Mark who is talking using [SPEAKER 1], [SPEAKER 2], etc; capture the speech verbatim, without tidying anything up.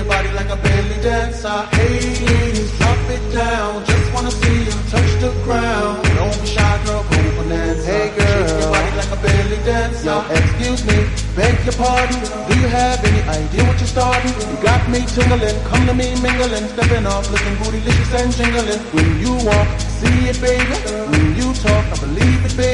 [SPEAKER 1] your body like a belly dancer. Hey ladies, drop it down. Just wanna see you touch the ground. Don't be shy, girl, go bonanza. Hey girl, shake your body like a belly dancer. Yo, excuse me, beg your pardon. Do you have any idea what you're starting? You got me tingling, come to me mingling, stepping off, looking bootylicious and jingling. When you walk, see it, baby. When you talk, I believe it, baby.